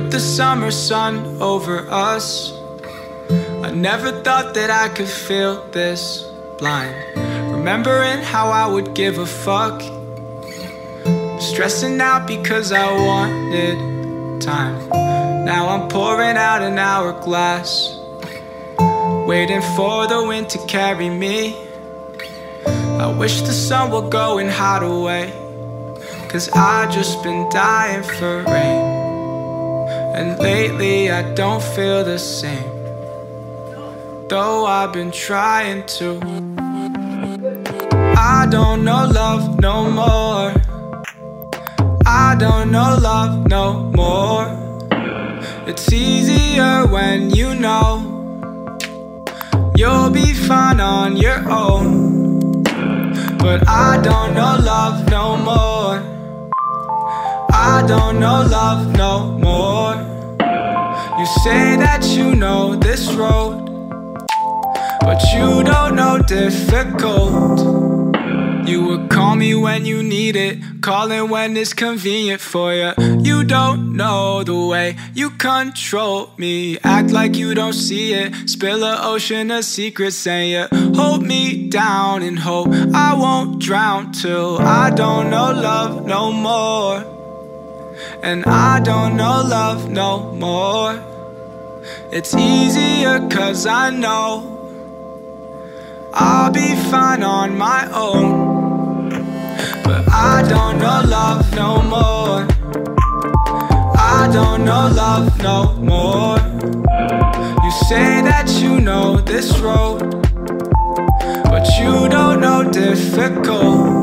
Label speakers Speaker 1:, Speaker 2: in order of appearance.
Speaker 1: put the summer sun over us. I never thought that I could feel this blind, remembering how I would give a fuck, stressing out because I wanted time. Now I'm pouring out an hourglass, waiting for the wind to carry me. I wish the sun would go and hide away, 'cause I just been dying for rain. And lately I don't feel the same, though I've been trying to. I don't know love no more. I don't know love no more. It's easier when you know you'll be fine on your own. But I don't know love no more. I don't know love no more. You say that you know this road, but you don't know difficult. You would call me when you need it, calling when it's convenient for you. You don't know the way you control me, act like you don't see it, spill an ocean of secrets, saying you hold me down and hope I won't drown till I don't know love no more. And I don't know love no more. It's easier 'cause I know I'll be fine on my own. But I don't know love no more. I don't know love no more. You say that you know this road, but you don't know difficult.